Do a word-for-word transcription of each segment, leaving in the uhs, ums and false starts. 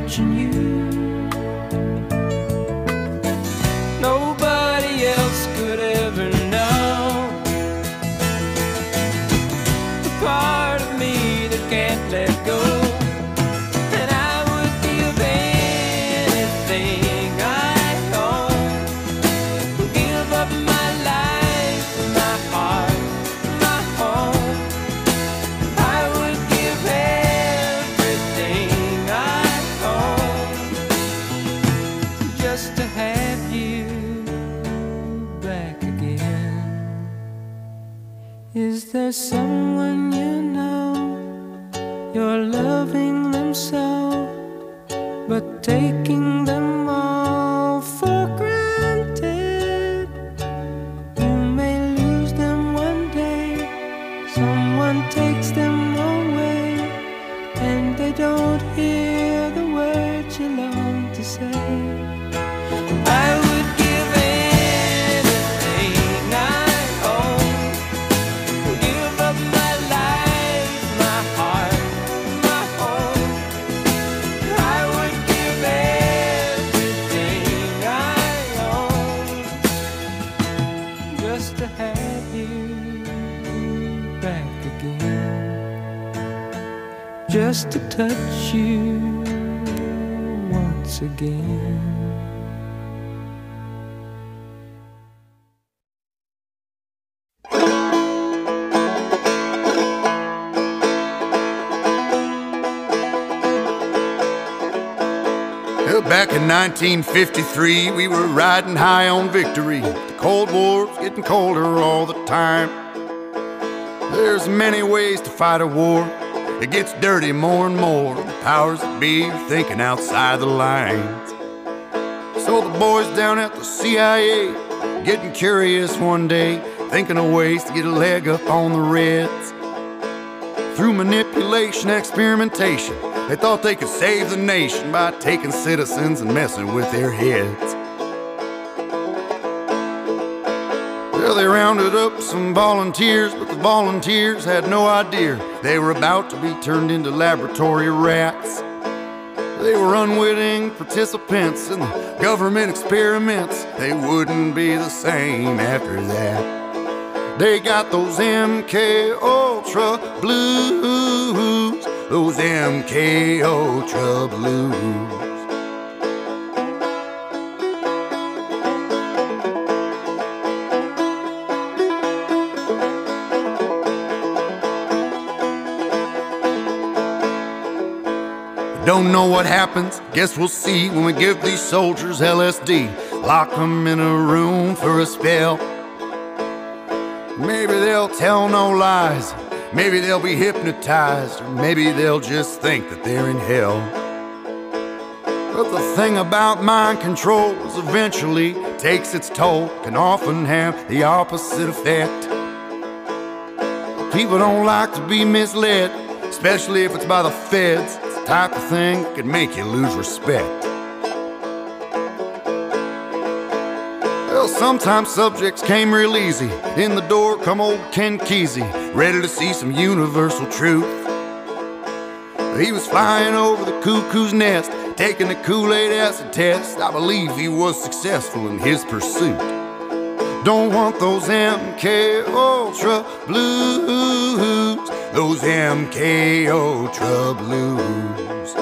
watching you. Nobody else could ever know the part of me that can't let go. And I would give anything I own, give up my life, my heart, my home. I would give everything I own just to have you back again. Is there someone you know, you're loving them so, but taking them all for granted? You may lose them one day, someone takes them away, and they don't hear the words you long to say. I would give anything I own, give up my life, my heart, my home. I would give everything I own just to have you back again, just to touch you once again. Well, back in nineteen fifty-three, we were riding high on victory. The Cold War's getting colder all the time. There's many ways to fight a war. It gets dirty more and more. The powers that be are thinking outside the lines. So the boys down at the C I A getting curious one day, thinking of ways to get a leg up on the Reds. Through manipulation, experimentation, they thought they could save the nation by taking citizens and messing with their heads. Well, they rounded up some volunteers, but the volunteers had no idea they were about to be turned into laboratory rats. They were unwitting participants in the government experiments. They wouldn't be the same after that. They got those M K Ultra blues, those M K Ultra blues. Don't know what happens, guess we'll see when we give these soldiers L S D. Lock them in a room for a spell. Maybe they'll tell no lies, maybe they'll be hypnotized, or maybe they'll just think that they're in hell. But the thing about mind control is eventually takes its toll, can often have the opposite effect. People don't like to be misled, especially if it's by the feds. It's the type of thing that could make you lose respect. Well, sometimes subjects came real easy. In the door come old Ken Kesey, ready to see some universal truth. He was flying over the cuckoo's nest, taking the Kool-Aid acid test. I believe he was successful in his pursuit. Don't want those M K Ultra blues, those M K Ultra blues.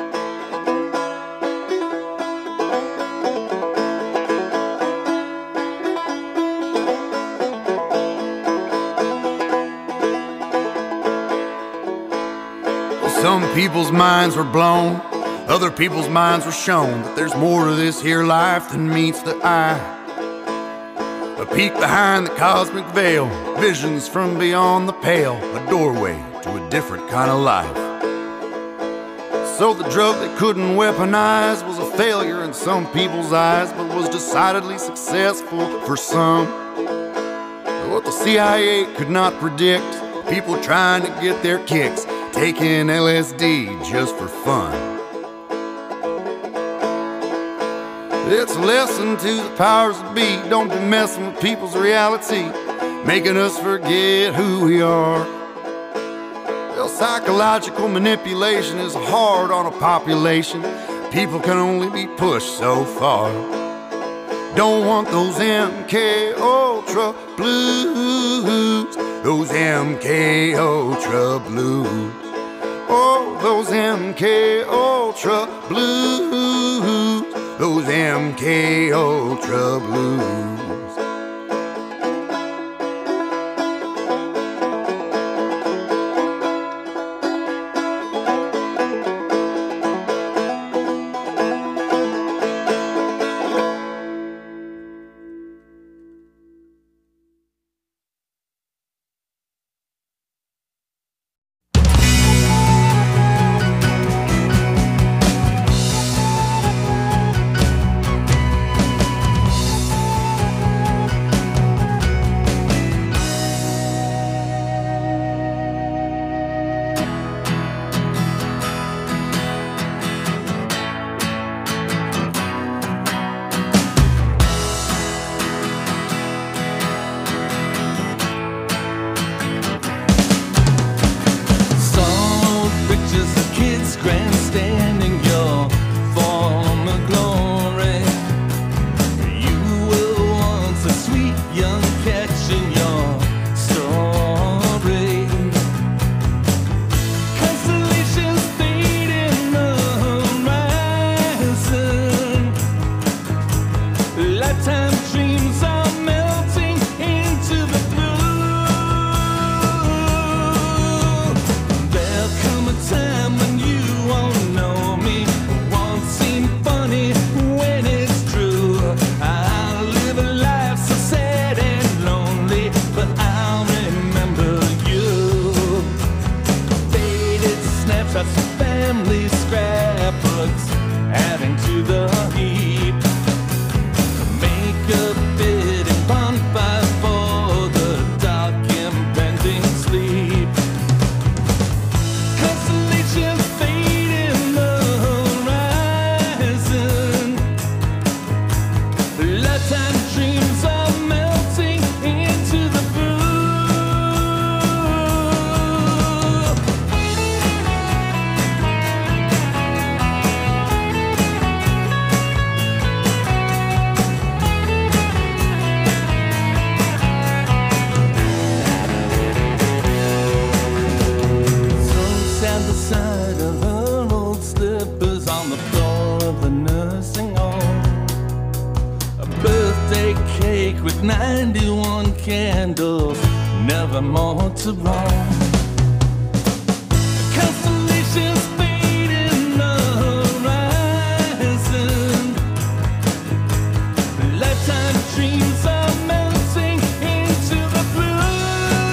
Some people's minds were blown, other people's minds were shown that there's more to this here life than meets the eye. A peek behind the cosmic veil, visions from beyond the pale, a doorway to a different kind of life. So the drug they couldn't weaponize was a failure in some people's eyes, but was decidedly successful for some. What the C I A could not predict, people trying to get their kicks, taking L S D just for fun. It's a lesson to the powers that be. Don't be messing with people's reality, making us forget who we are. Well, psychological manipulation is hard on a population. people can only be pushed so far. Don't want those M K Ultra blues, those M K Ultra blues. Oh, those M K Ultra blues, those M K Ultra blues. ninety-one candles, never more to wrong. Constellations fade in the horizon. Lifetime dreams are melting into the blue.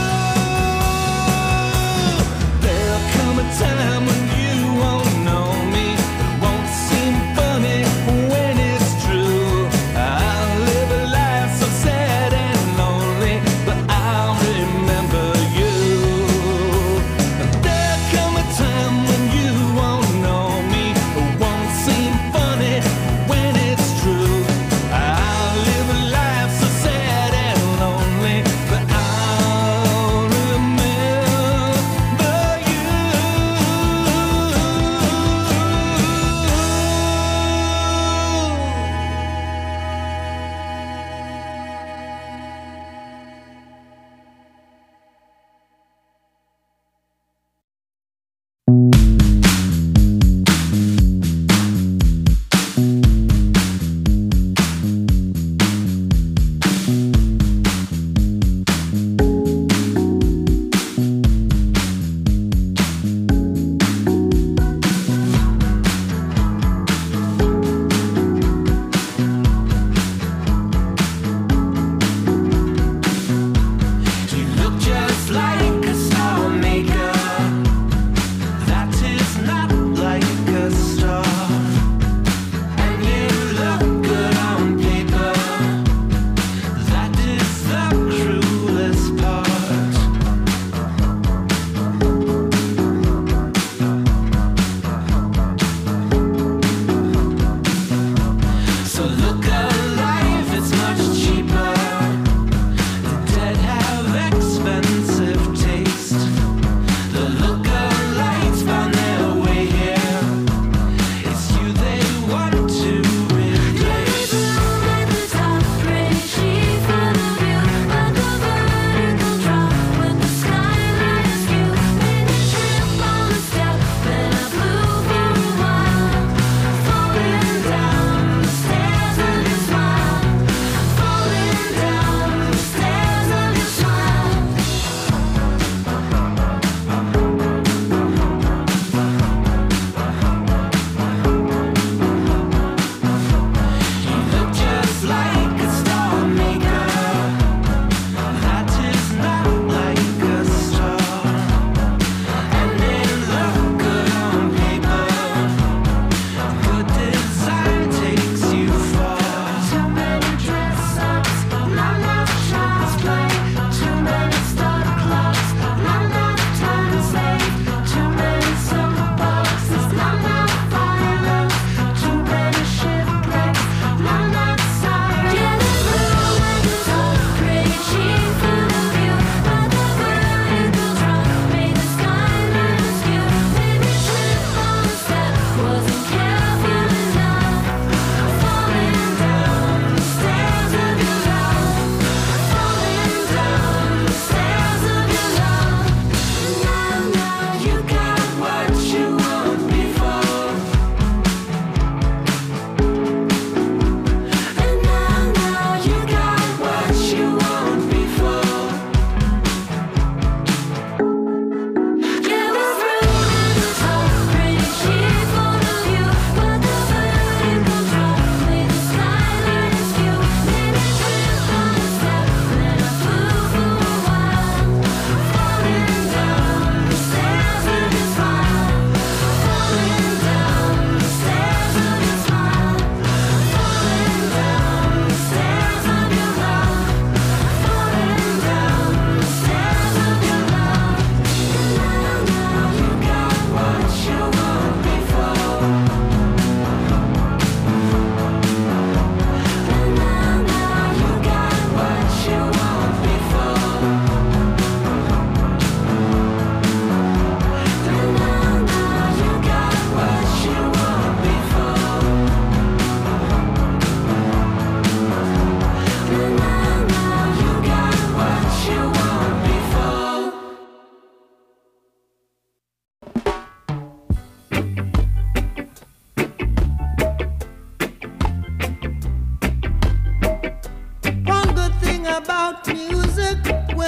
There'll come a time when you won't know me. It won't seem funny when it's true. I'll live a life so sad and lonely, but I'll remember you.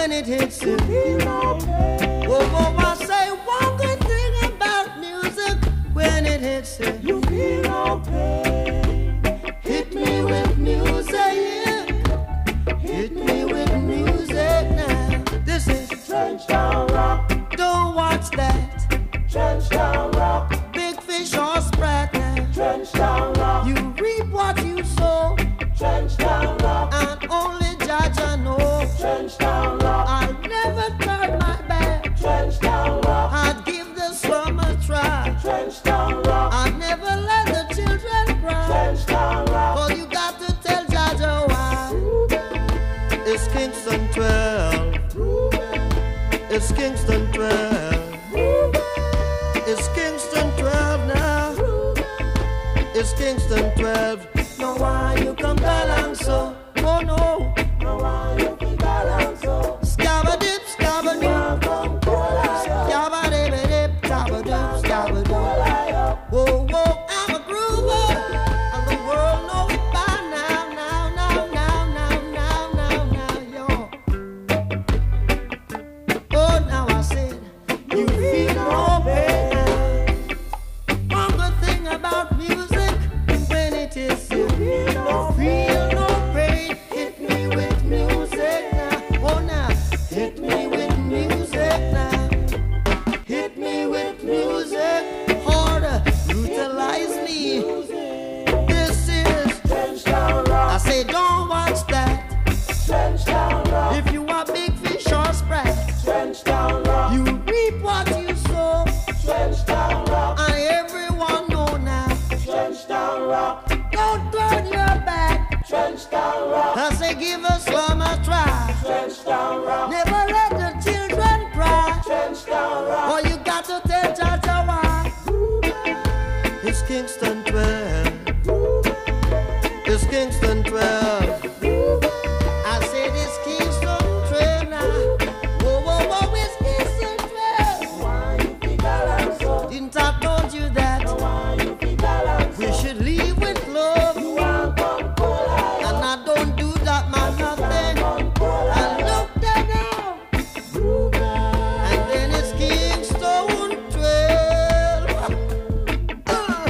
when it hits you. Whoa, whoa, I say one good thing about music. When it hits you, you feel no pain. Hit me with music. Hit me with music now. This is Trenchtown Rock. Don't watch that. Trenchtown Rock. Big fish or sprat now. Trenchtown Rock. You reap what you sow. Trenchtown Rock. And only Judge I know. Trenchtown Rock. I'll never turn my back. Trenchtown Rock. I'd give the slum a try. Trenchtown Rock. I'd never let the children cry. Trenchtown Rock. Cause you got to tell Judge why. It's Kingston twelve. It's Kingston twelve. It's Kingston twelve now. It's Kingston twelve. No, why you come along so? Oh no. No, why you come along so? Scabba dip, scabba dip. Scabba dip, dip, scabba dip, scabba dip. Whoa, whoa, I'm a groover. And the world knows it by now, now, now, now, now, now, now, now, yo. Oh, now I said, you feel no pain. One good thing about music, when it is you feel no feel no pain. Hit me with music now. Oh, now hit me with music now. Hit me with music. Harder, utilize me. This is Trenchtown Rock. I say don't watch that. Trenchtown Rock. If you are big fish or sprat, Trenchtown Rock. You reap what you sow. Trenchtown Rock. And everyone know now. Trenchtown Rock. Don't turn your back. Trenchtown Rock. I say give us some a try. Trenchtown Rock. Never let the children cry. Trenchtown Rock. Oh, you got to tell Jaja why. It's Kingston twelve. It's Kingston twelve. I said it's Kingston twelve now. Whoa, whoa, whoa, it's Kingston twelve. Why you think I like so? Didn't I told you that? Why you think I like so? We should leave with love. And I don't do that, man, nothing. I look there now. And then it's Kingston twelve. Uh.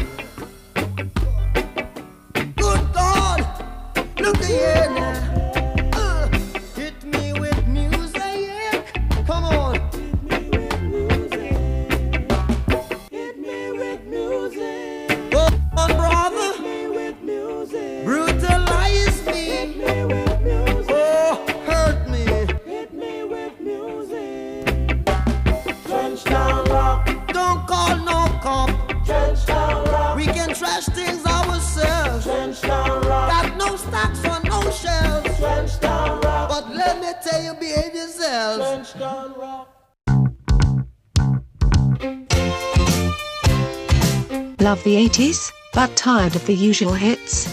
Good God, look here now. Uh. Hit me with music. Come on. Hit me with music. Hit me with music. Oh, brother. Hit me with music. Brutalize me. Hit me with music. Oh, hurt me. Hit me with music. Trenchtown Rock. Don't call no cop. Trenchtown Rock. We can trash things ourselves. Trenchtown Rock. Got no stocks on no shelves. Trenchtown Rock. But let me tell you, behave yourselves. Trenchtown Rock. Love the eighties, but tired of the usual hits?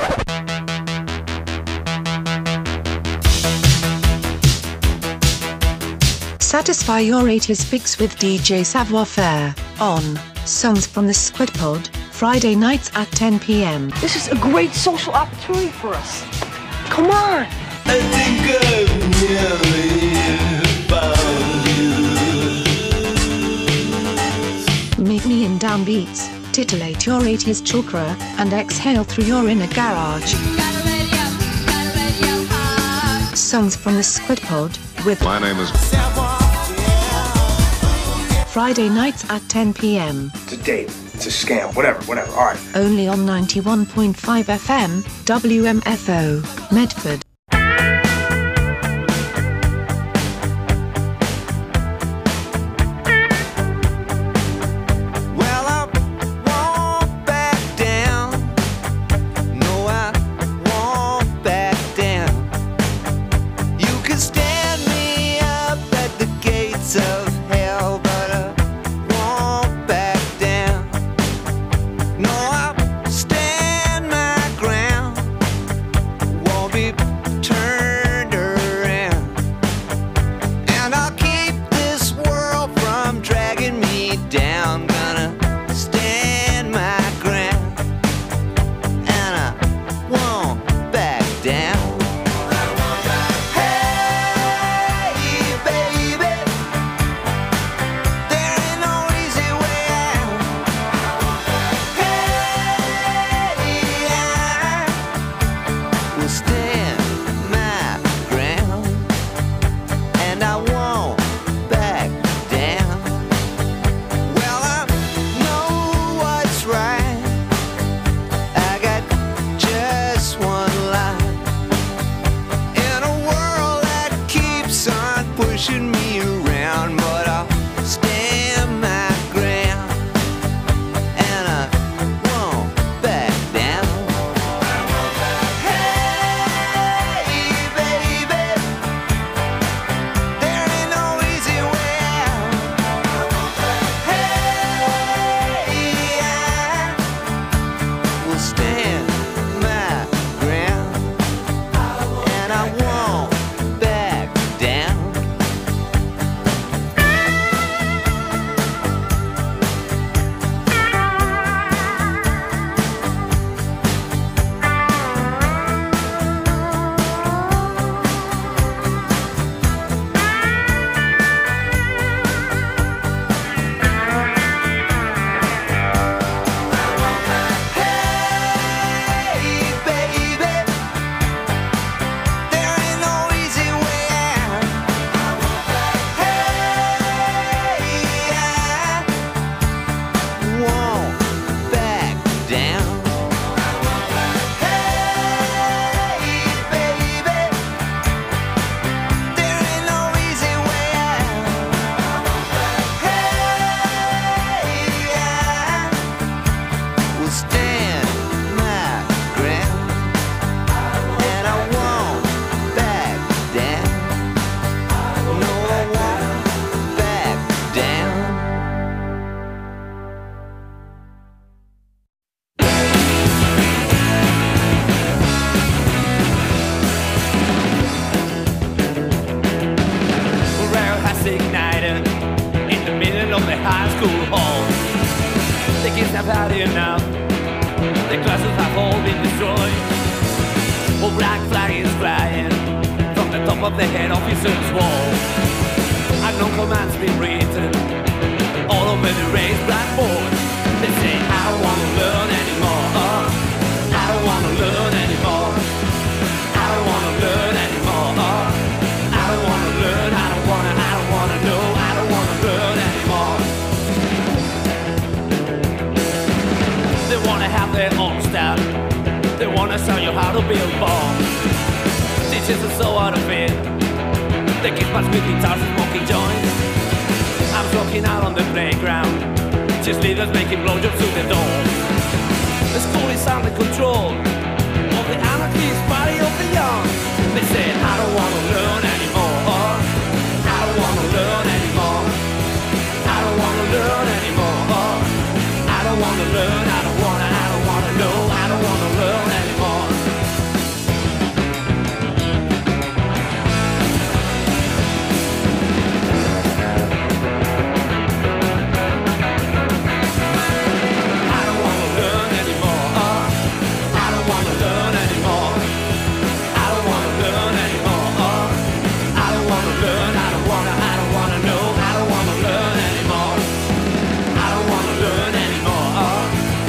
Satisfy your eighties fix with D J Savoir Faire on Songs from the Squid Pod, Friday nights at ten p m This is a great social opportunity for us. Come on! I think I've nearly found you. Meet me in downbeats, titillate your eighties chakra, and exhale through your inner garage. Songs from the Squid Pod, with My name is Friday nights at ten p m It's a date. It's a scam. Whatever, whatever. All right. Only on ninety-one point five F M, W M F O, Medford. Well, I won't back down. No, I won't back down. You can stand me up at the gates of hell, but I won't back down. No, I'll stand my ground. Won't be turned around. And I'll keep this world from dragging me down. Gonna stand my ground. And I won't back down. Hey, high school halls. The kids have had enough. The classes have all been destroyed. A black flag is flying from the top of the head officer's wall. And no commands been written all over the raised blackboard. They say, I don't wanna learn anymore. I don't wanna learn anymore. I don't wanna learn anymore. I don't wanna learn. I don't wanna. I don't wanna know. I don't wanna learn anymore. They wanna have their own style. They wanna show you how to build bombs. Teachers are so out of it. They keep us with guitars and smoking joints. I'm walking out on the playground. Just leaders making blowjobs to the door. The school is under control of the anarchist party of the young. They said, I don't wanna learn anymore. I don't wanna learn anymore. I don't wanna learn anymore. I don't wanna learn. I don't wanna. I don't wanna know. I don't wanna learn anymore. I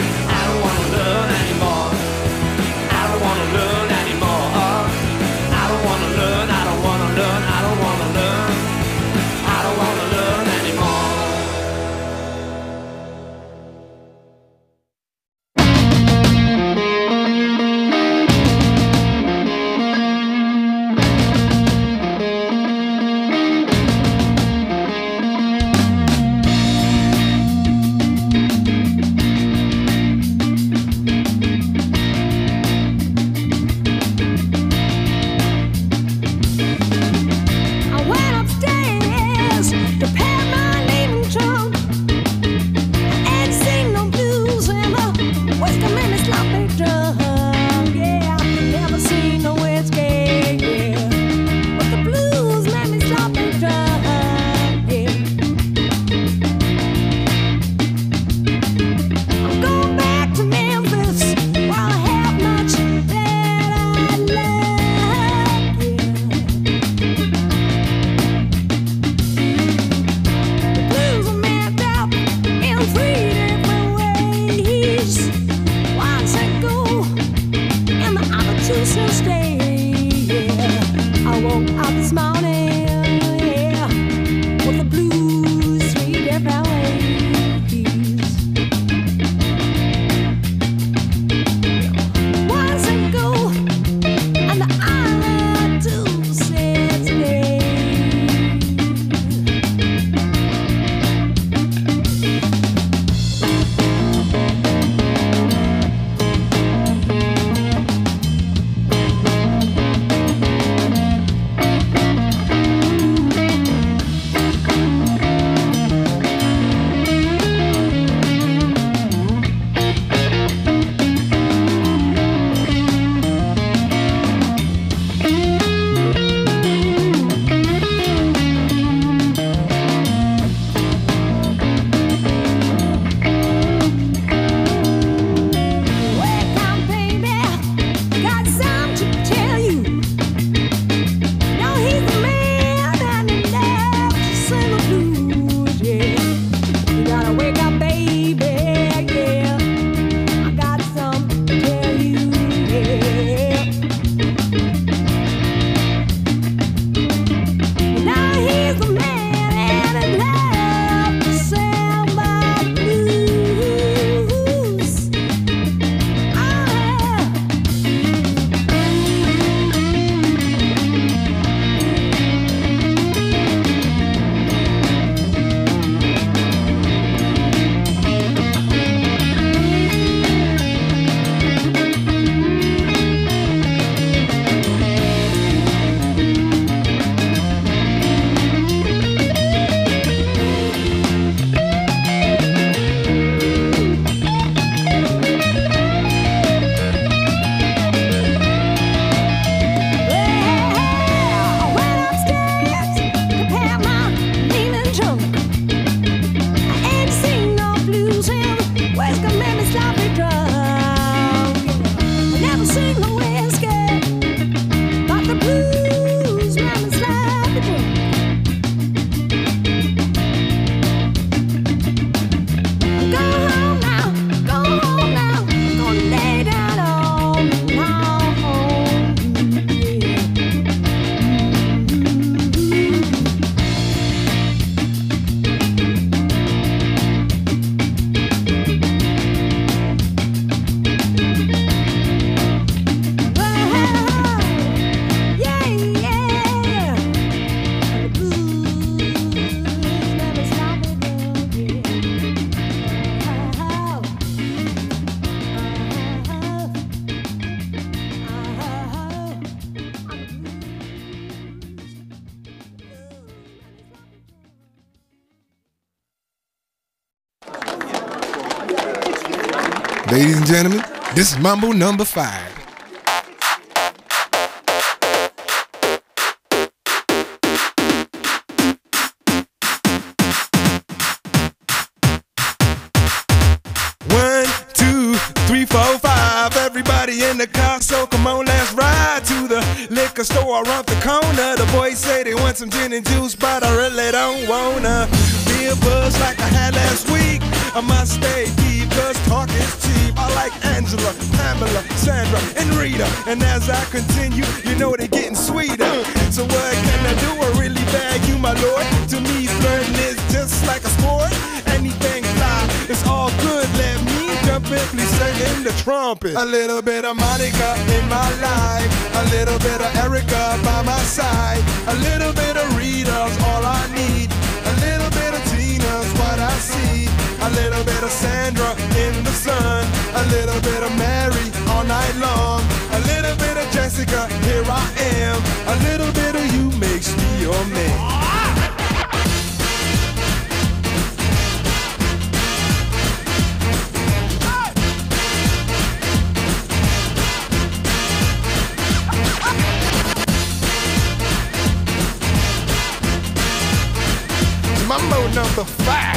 Ladies and gentlemen, this is Mambo number five. One, two, three, four, five. Everybody in the car, so come on, let's ride to the liquor store around the corner. The boys say they want some gin and juice, but I really don't wanna be a buzz like I had last week. I must stay deep, cause talk is cheap. I like Angela, Pamela, Sandra, and Rita. And as I continue, you know they're getting sweeter. So what can I do? I really bag you, my lord. To me, flirting is just like a sport. Anything fly, it's all good. Let me jump in, please sing in the trumpet. A little bit of Monica in my life, a little bit of Erica by my side, a little bit of Rita's all I need, a little bit of Tina's what I see, a little bit of Sandra in the sun, a little bit of Mary all night long, a little bit of Jessica, here I am, a little bit of you makes me your man. Mambo number five.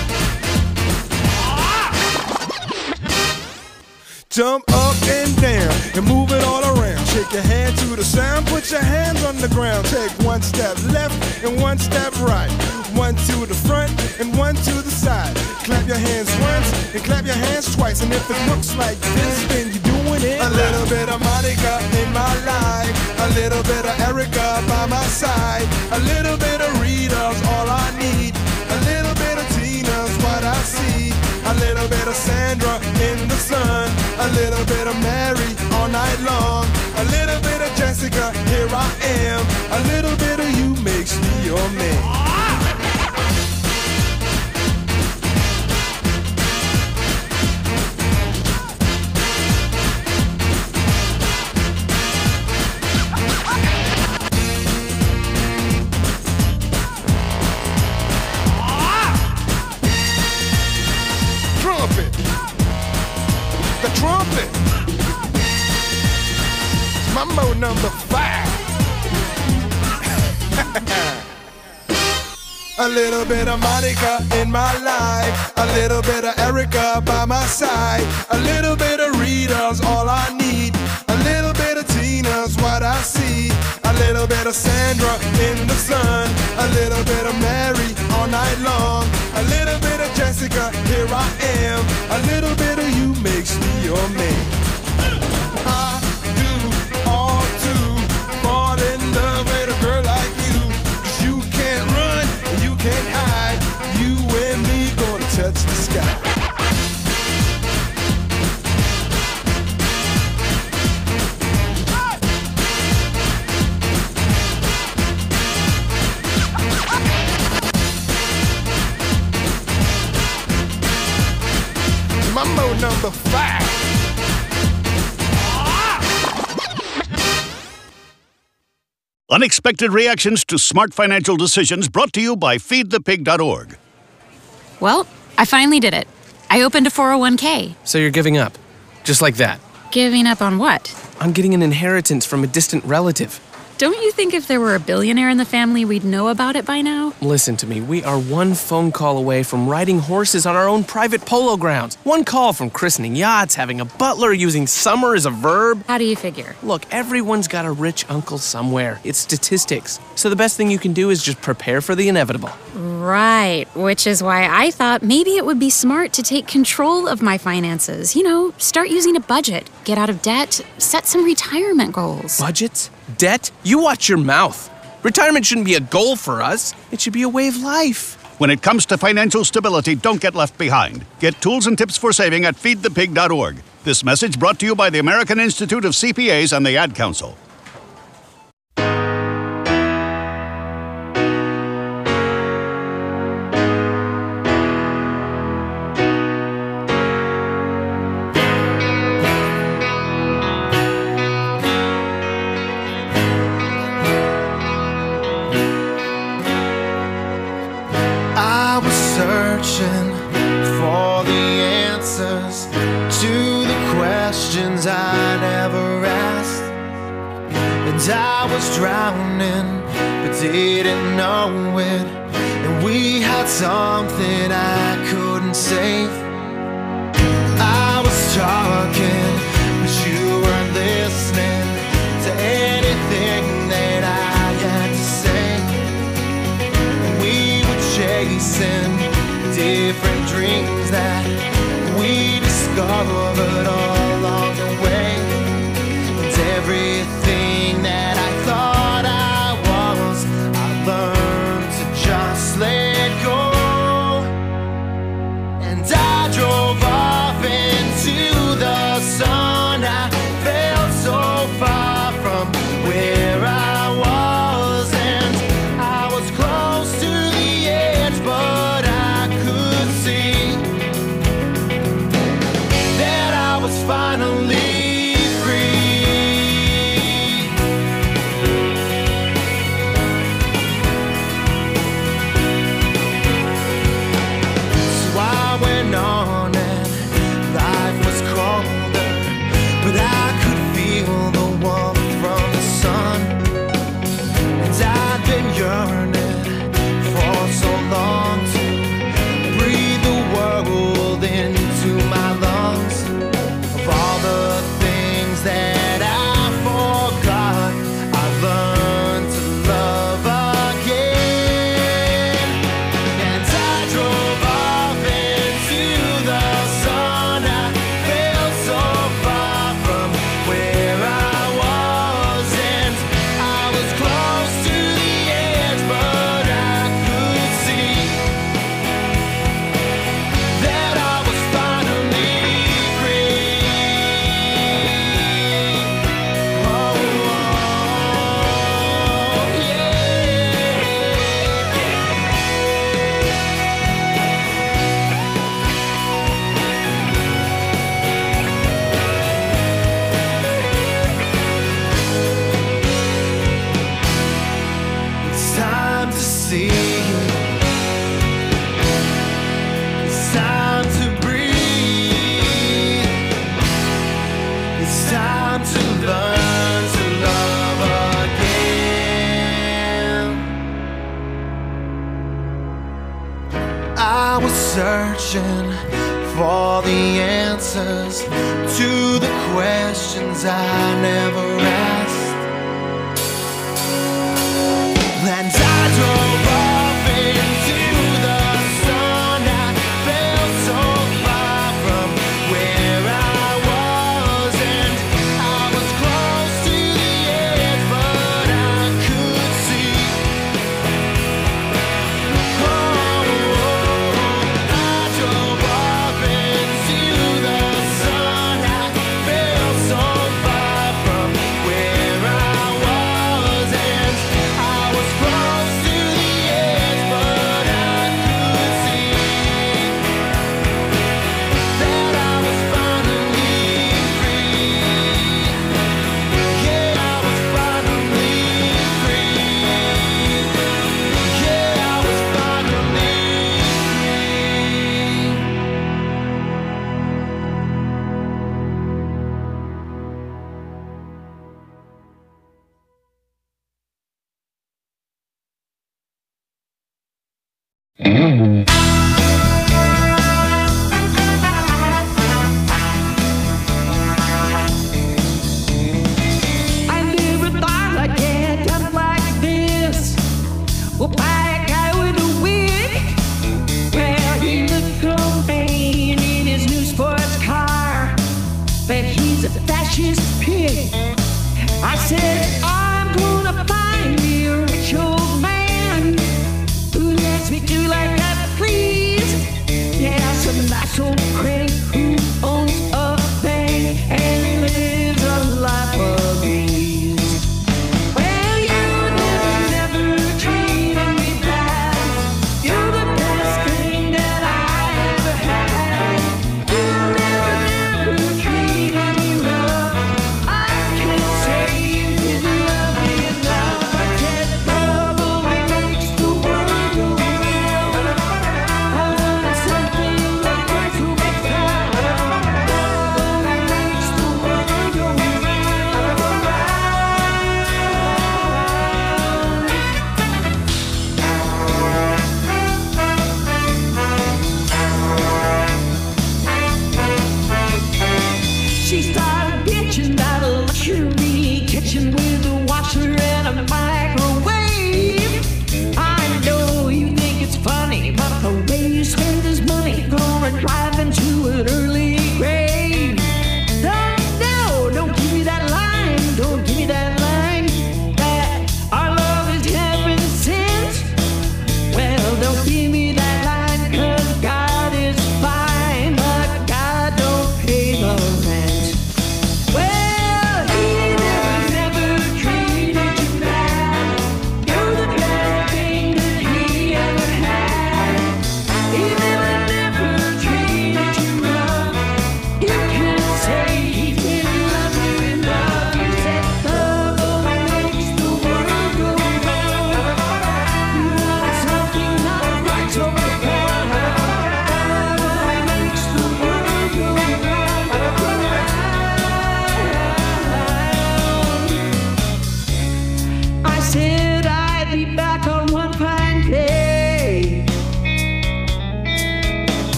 Jump up and down and move it all around. Shake your hand to the sound, put your hands on the ground. Take one step left and one step right. One to the front and one to the side. Clap your hands once and clap your hands twice. And if it looks like this, then you're doing it. A little bit of Monica in my life, a little bit of Erica by my side, a little bit of Rita's all I need, a little bit of Tina's what I see, a little bit of Sandra in the sun, a little bit of Mary all night long, a little bit of Jessica, here I am, a little bit of you makes me your man. The trumpet. Mambo number five. A little bit of Monica in my life, a little bit of Erica by my side, a little bit of Rita's all I need, a little bit of Tina's what I see, a little bit of Sandra in the sun, a little bit of Mary all night long, a little bit of Jessica, here I am, a little bit of you makes me your man. I do all to fall in love with a girl like you, 'cause you can't run and you can't hide, you and me gonna touch the sky. Mambo number five. Unexpected reactions to smart financial decisions brought to you by feed the pig dot org. Well, I finally did it. I opened a four oh one k. So you're giving up? Just like that? Giving up on what? On getting an inheritance from a distant relative. Don't you think if there were a billionaire in the family, we'd know about it by now? Listen to me. We are one phone call away from riding horses on our own private polo grounds. One call from christening yachts, having a butler, using summer as a verb. How do you figure? Look, everyone's got a rich uncle somewhere. It's statistics. So the best thing you can do is just prepare for the inevitable. Right, which is why I thought maybe it would be smart to take control of my finances. You know, start using a budget, get out of debt, set some retirement goals. Budgets? Debt? You watch your mouth. Retirement shouldn't be a goal for us. It should be a way of life. When it comes to financial stability, don't get left behind. Get tools and tips for saving at feed the pig dot org. This message brought to you by the American Institute of C P As and the Ad Council. I was searching for the answers to I was drowning, but didn't know it. And we had something I couldn't save. I was talking, but you weren't listening to anything that I had to say. And we were chasing different dreams that we discovered all along the way. And everything that I thought I was, I learned to just let go. And I drove off into the sun. I felt so far from where I was, and I was close to the edge, but I could see that I was finally on, and life was colder, but I could feel the warmth from the sun. And I'd been yearning for so long to breathe the world into my lungs. Of all the things that I forgot, I learned to love again. And I drove off into the sun. I felt so far from where I was, and I was close to the edge, but I could see that I was finally free. Oh, oh, yeah. It's time to see. It's time to breathe. It's time to learn to love again. I was searching for the answers to the questions I never asked. And I drove off into the sun. I felt so far from where I was, and I was close to the edge, but I could see. Oh, I drove off into the sun. I felt so far from where I was, and I was close to the edge, but I could see that I was finally free. Yeah, I was finally free. Yeah, I was finally I never thought I'd get up like this. Well, by a guy with a wig. Well, he looked profane in his new sports car, but he's a fascist pig. I said, I'm gonna find me a rich old man who lets me do like I please. Yeah, some nice old crank who owns a bank and lives a life of ease. Well, you never, never treated me bad. You're the best thing that I ever had. You never, never treated me rough. I can't say you didn't love me enough. I said love only makes the world go round. I wanted something like this to make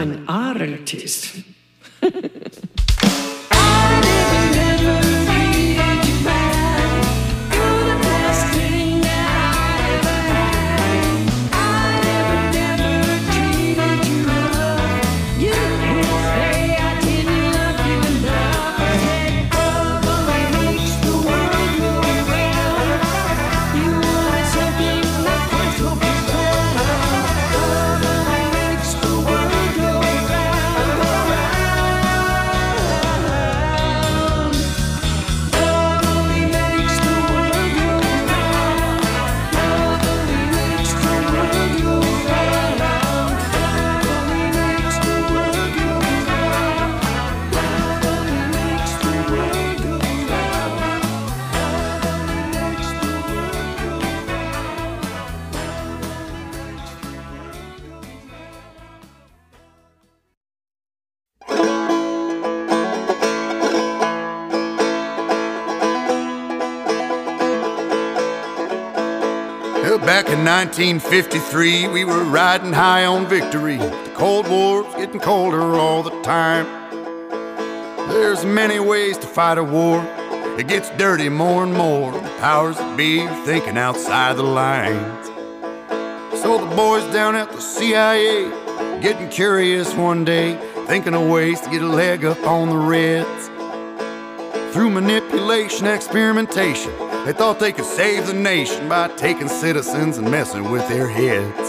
an artist. Back in nineteen fifty-three, we were riding high on victory. The Cold War's getting colder all the time. There's many ways to fight a war. It gets dirty more and more. The powers that be are thinking outside the lines. So the boys down at the C I A getting curious one day, thinking of ways to get a leg up on the Reds. Through manipulation, experimentation, they thought they could save the nation by taking citizens and messing with their heads.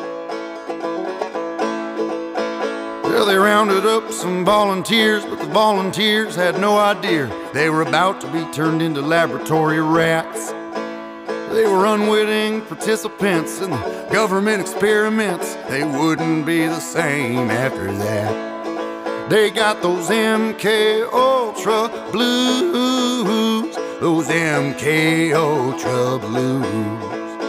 Well, they rounded up some volunteers, but the volunteers had no idea they were about to be turned into laboratory rats. They were unwitting participants in the government experiments. They wouldn't be the same after that. They got those M K Ultra blues, those M K Ultra blues.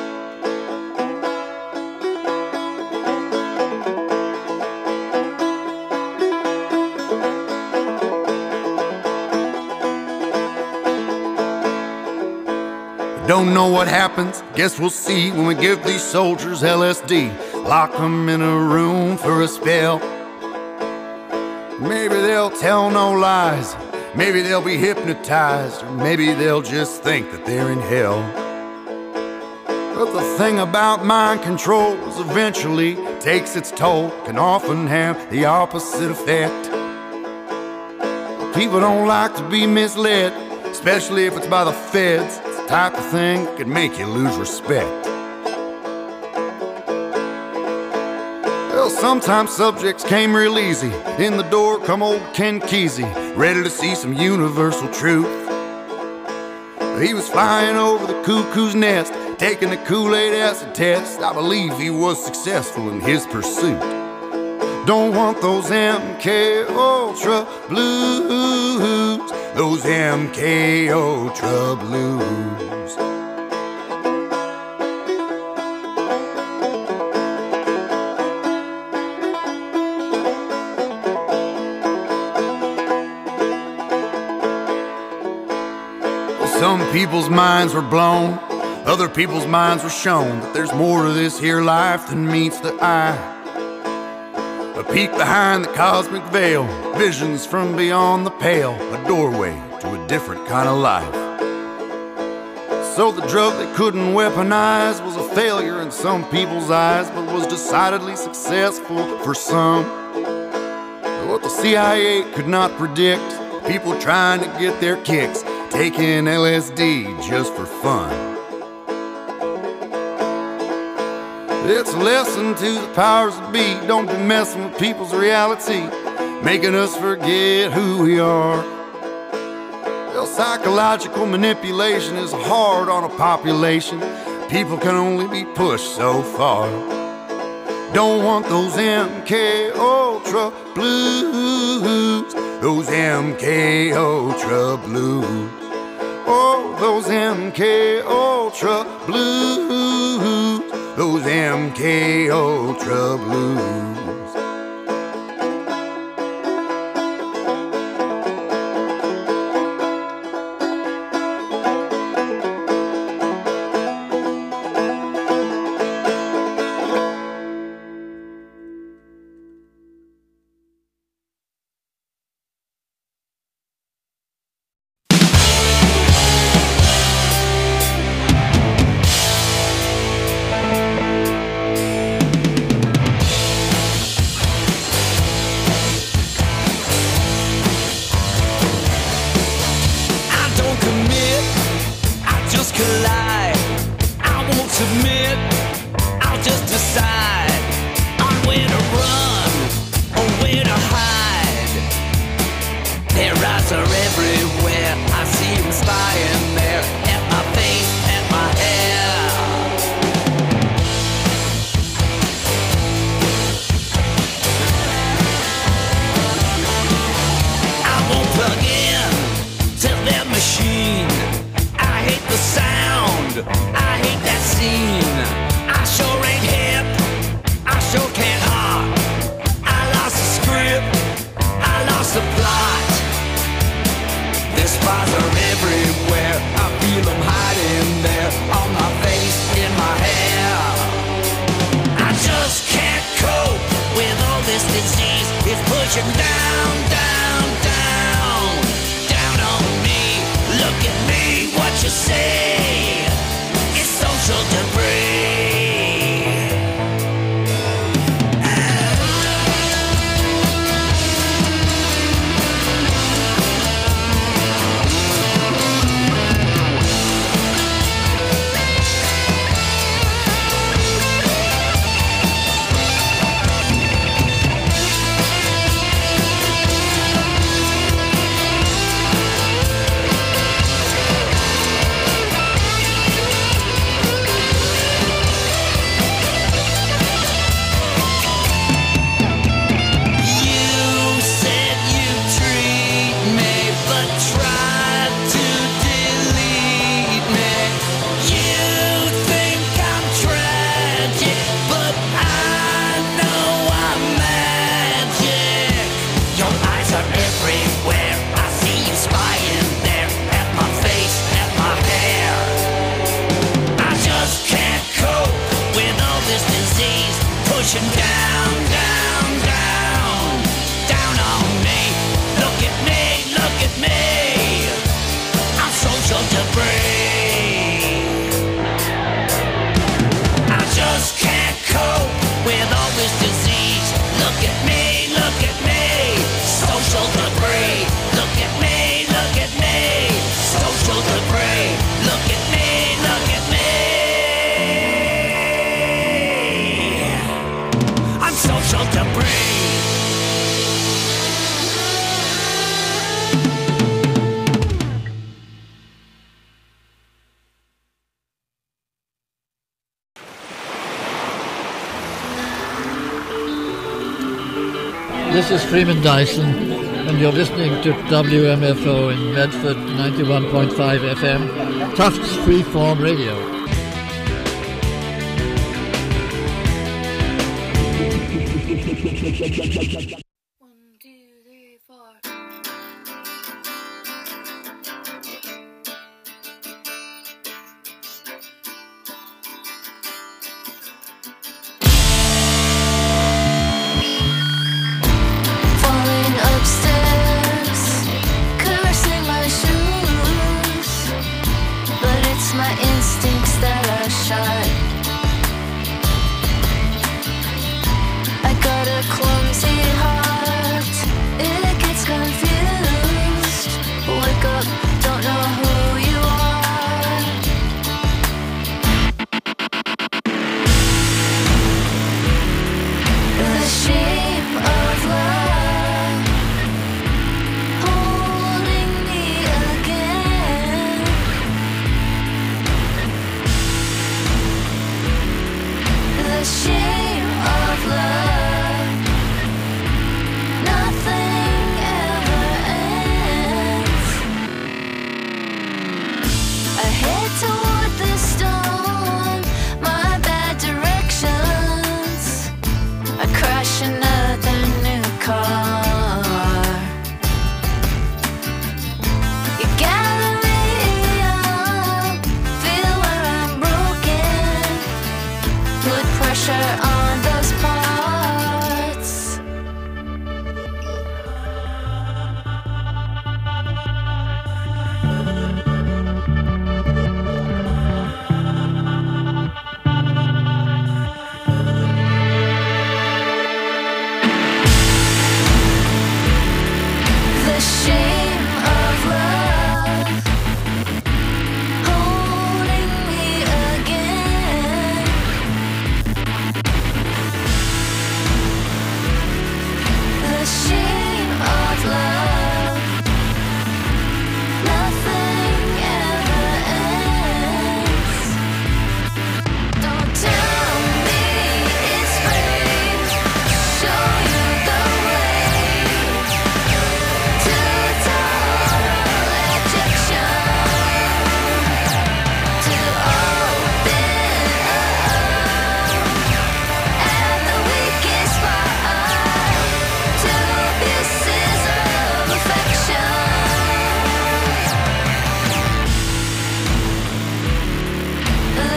Don't know what happens, guess we'll see when we give these soldiers L S D. Lock them in a room for a spell. Maybe they'll tell no lies, maybe they'll be hypnotized, or maybe they'll just think that they're in hell. But the thing about mind control is eventually takes its toll, can often have the opposite effect. People don't like to be misled, especially if it's by the feds. It's the type of thing that could make you lose respect. Well, sometimes subjects came real easy. In the door come old Ken Kesey, ready to see some universal truth. He was flying over the cuckoo's nest, taking the Kool-Aid acid test. I believe he was successful in his pursuit. Don't want those M K Ultra blues, those M K Ultra blues. Some people's minds were blown, other people's minds were shown that there's more to this here life than meets the eye. A peek behind the cosmic veil, visions from beyond the pale, a doorway to a different kind of life. So the drug they couldn't weaponize was a failure in some people's eyes, but was decidedly successful for some. What the C I A could not predict, people trying to get their kicks, taking L S D just for fun. It's a lesson to the powers that be. Don't be messing with people's reality, making us forget who we are. Well, psychological manipulation is hard on a population. People can only be pushed so far. Don't want those M K Ultra blues, those M K Ultra blues. Oh, those M K Ultra blues, those M K Ultra blues. submit. I'll just decide on where to run or where to hide. Their eyes are everywhere. I see them spying there at my face, at my hair. I won't plug in to their machine. I hate the sound, I hate that scene. I sure ain't hip, I sure can't hop. I lost the script, I lost the plot. Their spies are everywhere, I feel them hiding there, on my face, in my hair. I just can't cope with all this disease. It's pushing down, down, down, down on me. Look at me, what you say? It's social debris. Pushing down, down, down, down on me. Look at me, look at me. I'm social debris. I just can't cope with all this disease. Look at me, look at me. Social debris. Look at me, look at me. Social debris. Look at me, look at me. Social debris. This is Freeman Dyson, and you're listening to W M F O in Medford, ninety-one point five F M, Tufts Freeform Radio. One, two, three, four. Falling upstairs, cursing my shoes, but it's my instincts that are shot. I got a clumsy heart, it gets confused. Wake up, don't know who you are. The shape of love holding me again. The shape of love, nothing ever ends. I head toward the storm, my bad directions. I crash another new car. You gather me up, feel where I'm broken, put pressure on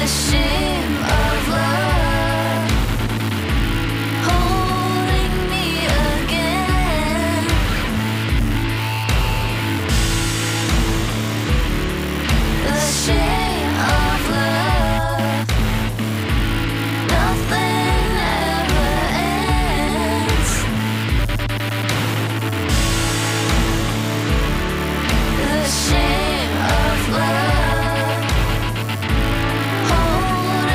shame of love holding me again. The shame of love. Nothing ever ends. The shame of love holding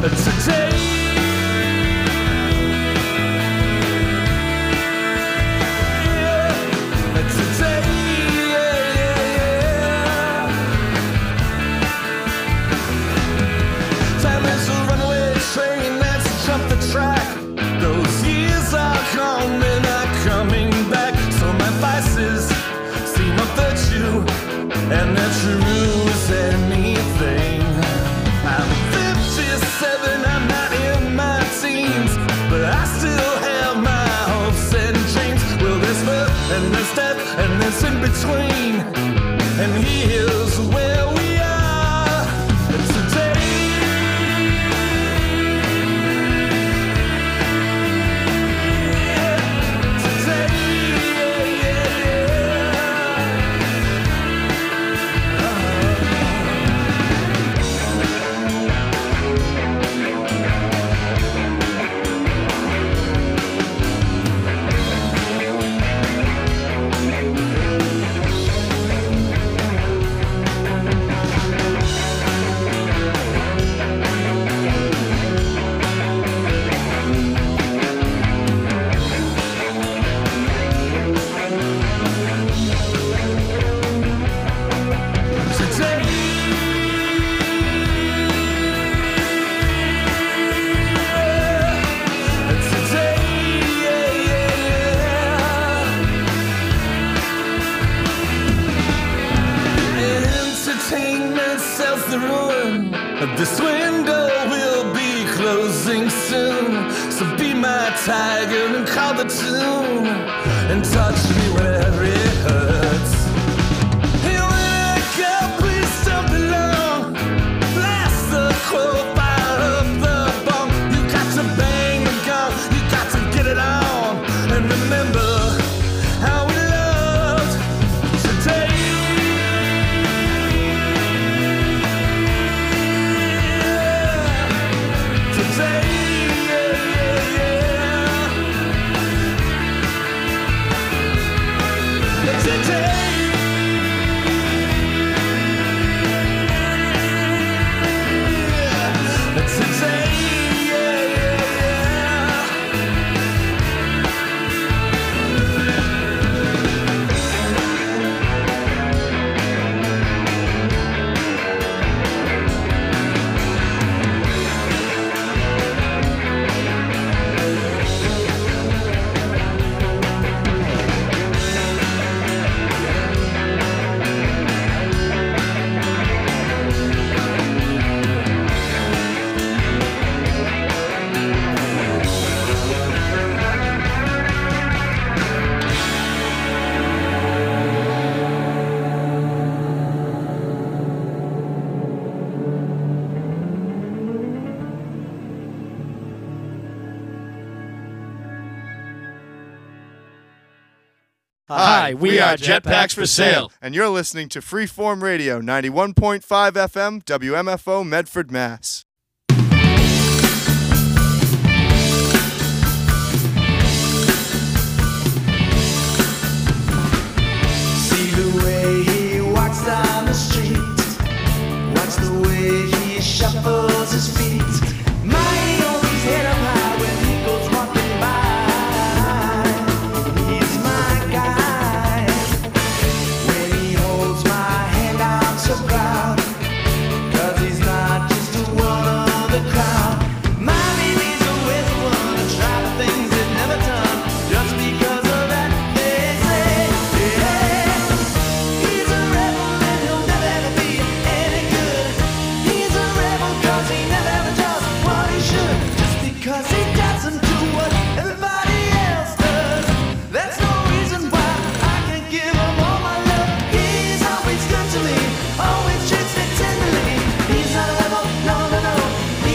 And that's true as anything. I'm fifty-seven, I'm not in my teens, but I still have my hopes and dreams. Well, there's birth and there's death and there's in between, and here's where we are today. This window will be closing soon, so be my tiger and call the tune and touch me wherever it hurts. Hey, when I go, please don't belong. Blast the quote, fire up the bomb. You got to bang the gong, you got to get it on, and remember how we loved today. Hi, we are Jetpacks for Sale. And you're listening to Freeform Radio, ninety-one point five F M, W M F O, Medford, Mass. See the way he walks down the street, watch the way he shuffles his feet.